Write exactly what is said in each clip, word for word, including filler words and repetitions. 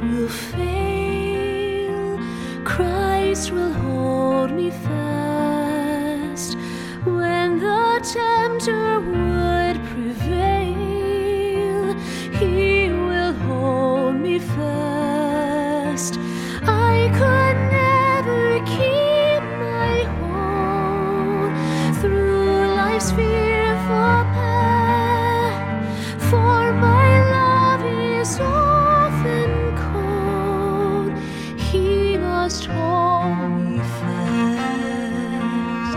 will fail, Christ will hold me fast. When the tempter would prevail, He will hold me fast. I could never keep my hold through life's fearful path, for my love is often cold. He must hold me fast.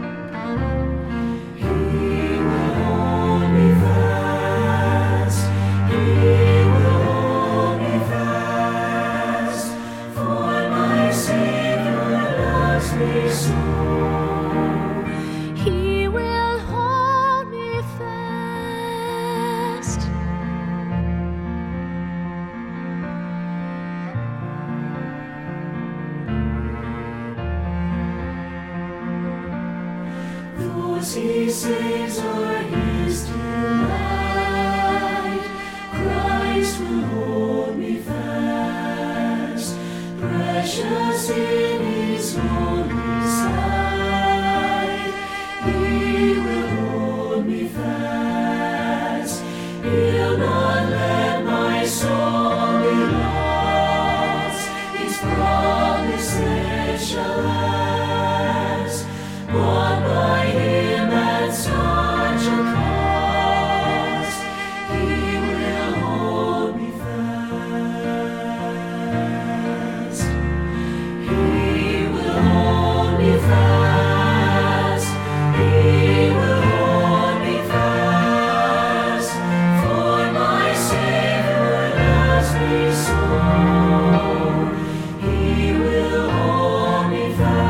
He will hold me fast. He will hold me fast, for my Savior loves me so. He will hold me fast. Those He saves are His delight. Christ will hold me fast, precious in His holy sight. He will hold me fast. He'll not let my soul be lost. His promises shall last, bought by Him at such a cost. He will hold me fast. He will hold me fast. He will hold me fast, for my Savior loves me so. He will hold me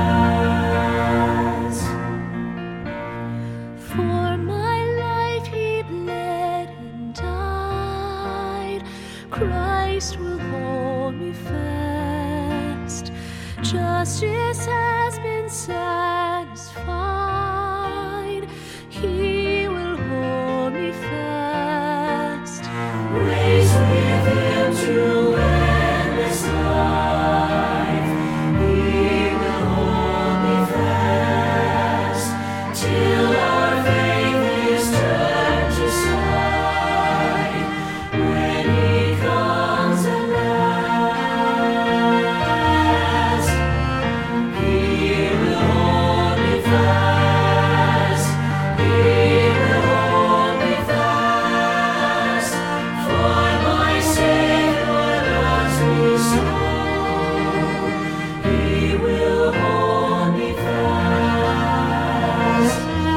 fast. For my life He bled and died. Christ will hold me fast. Justice has been satisfied. He will hold me fast. Raised with Him to endless life, He will hold me fast, till our faith is turned to sight, when He comes at last. He will hold me fast. He will hold me fast, for my Savior loves me so. He will hold me fast.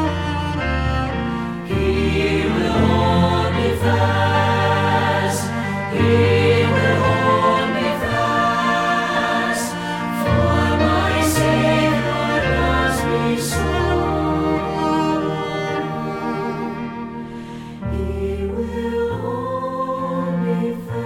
He will hold me fast. He will hold me fast, for my Savior loves me so. He will hold me fast.